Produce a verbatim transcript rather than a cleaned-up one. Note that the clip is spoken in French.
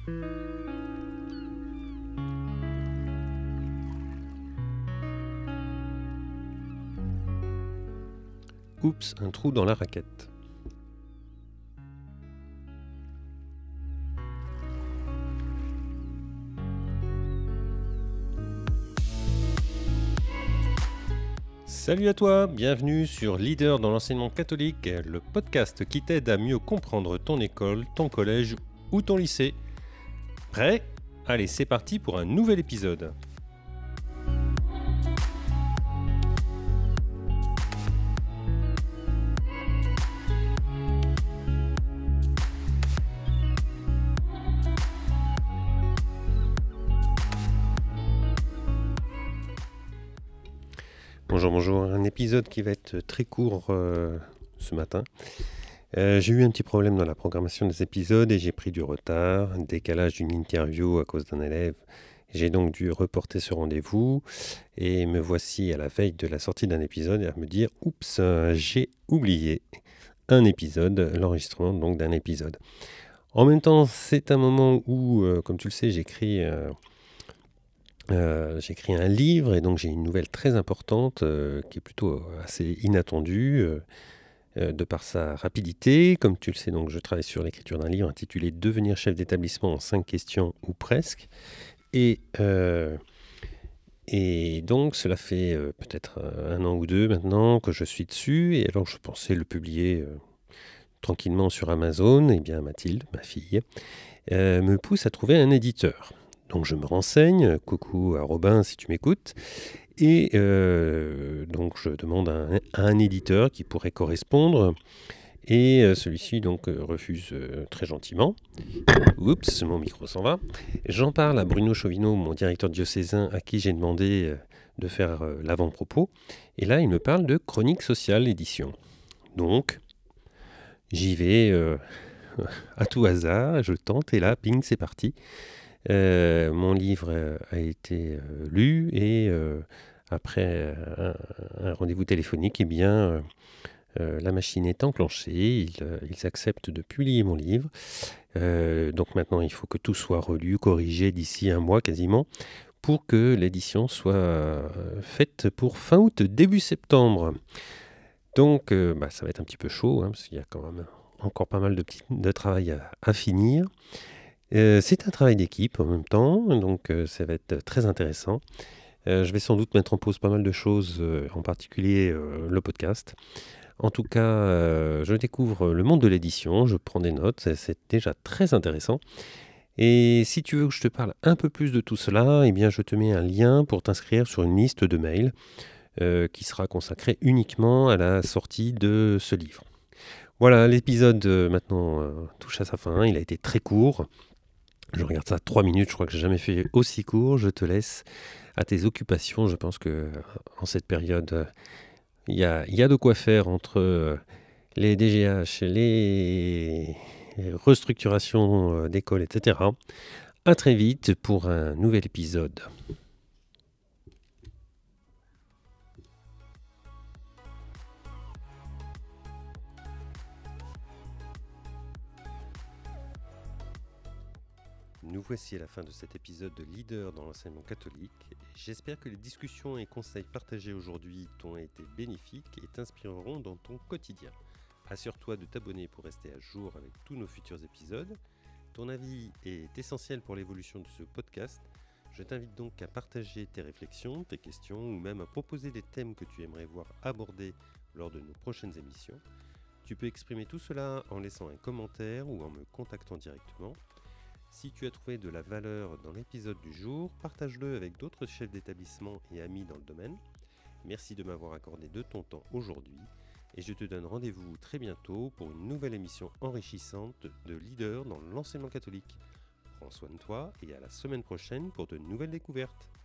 Oups, un trou dans la raquette. Salut à toi, bienvenue sur Leader dans l'enseignement catholique, le podcast qui t'aide à mieux comprendre ton école, ton collège ou ton lycée. Prêt ? Allez, c'est parti pour un nouvel épisode. Bonjour, bonjour, un épisode qui va être très court euh, ce matin. Euh, j'ai eu un petit problème dans la programmation des épisodes et j'ai pris du retard, un décalage d'une interview à cause d'un élève. J'ai donc dû reporter ce rendez-vous et me voici à la veille de la sortie d'un épisode et à me dire « Oups, euh, j'ai oublié un épisode, l'enregistrement donc d'un épisode ». En même temps, c'est un moment où, euh, comme tu le sais, j'écris... Euh, Euh, j'ai écrit un livre et donc j'ai une nouvelle très importante euh, qui est plutôt assez inattendue euh, euh, de par sa rapidité. Comme tu le sais, donc je travaille sur l'écriture d'un livre intitulé « Devenir chef d'établissement en cinq questions ou presque ». Et, euh, et donc cela fait euh, peut-être un an ou deux maintenant que je suis dessus et alors je pensais le publier euh, tranquillement sur Amazon. Et bien Mathilde, ma fille, euh, me pousse à trouver un éditeur. Donc je me renseigne, coucou à Robin si tu m'écoutes, et euh, donc je demande à un, à un éditeur qui pourrait correspondre, et euh, celui-ci donc euh, refuse euh, très gentiment. Oups, mon micro s'en va. J'en parle à Bruno Chauvineau, mon directeur diocésain, à qui j'ai demandé euh, de faire euh, l'avant-propos, et là il me parle de Chronique sociale édition. Donc j'y vais euh, à tout hasard, je tente, et là, ping, c'est parti. Euh, mon livre euh, a été euh, lu et euh, après un, un rendez-vous téléphonique, eh bien, euh, euh, la machine est enclenchée, ils, euh, ils acceptent de publier mon livre. Euh, donc maintenant, il faut que tout soit relu, corrigé d'ici un mois quasiment, pour que l'édition soit euh, faite pour fin août, début septembre. Donc euh, bah, ça va être un petit peu chaud, hein, parce qu'il y a quand même encore pas mal de, petits, de travail à, à finir. Euh, c'est un travail d'équipe en même temps, donc euh, ça va être très intéressant. Euh, je vais sans doute mettre en pause pas mal de choses, euh, en particulier euh, le podcast. En tout cas, euh, je découvre le monde de l'édition, je prends des notes, c'est, c'est déjà très intéressant. Et si tu veux que je te parle un peu plus de tout cela, eh bien je te mets un lien pour t'inscrire sur une liste de mails euh, qui sera consacrée uniquement à la sortie de ce livre. Voilà, l'épisode euh, maintenant euh, touche à sa fin, il a été très court. Je regarde ça trois minutes, je crois que j'ai jamais fait aussi court. Je te laisse à tes occupations. Je pense que en cette période, il y a, y a de quoi faire entre les D G H, les restructurations d'écoles, et cetera. À très vite pour un nouvel épisode. Nous voici à la fin de cet épisode de Leader dans l'enseignement catholique. J'espère que les discussions et conseils partagés aujourd'hui t'ont été bénéfiques et t'inspireront dans ton quotidien. Assure-toi de t'abonner pour rester à jour avec tous nos futurs épisodes. Ton avis est essentiel pour l'évolution de ce podcast. Je t'invite donc à partager tes réflexions, tes questions ou même à proposer des thèmes que tu aimerais voir abordés lors de nos prochaines émissions. Tu peux exprimer tout cela en laissant un commentaire ou en me contactant directement. Si tu as trouvé de la valeur dans l'épisode du jour, partage-le avec d'autres chefs d'établissement et amis dans le domaine. Merci de m'avoir accordé de ton temps aujourd'hui et je te donne rendez-vous très bientôt pour une nouvelle émission enrichissante de Leader dans l'enseignement catholique. Prends soin de toi et à la semaine prochaine pour de nouvelles découvertes.